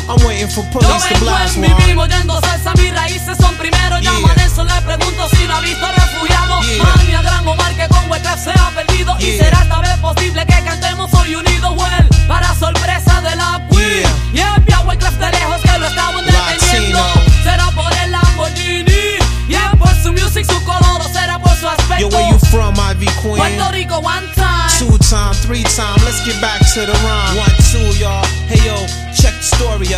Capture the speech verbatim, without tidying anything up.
I'm waiting for police Yo to vengo blast en one. mi vivo yendo salsa, mis raíces son primero. Yeah. Llaman eso, le pregunto si no ha visto refugiado. Yeah. Mami a Gran Omar que con Wyclef se ha perdido. Yeah. Y será esta vez posible que cantemos hoy unidos, well, para sorpresa de la queen. Y envía a Wyclef de lejos que lo estaban deteniendo. Latino. Será por el Lamborghini. Y es por su music, su color, o será por su aspecto. Yo, where you from, Ivy Queen? Puerto Rico, one time. Two time, three time, let's get back to the rhyme. One, two, y'all. Hey, yo, check the story out.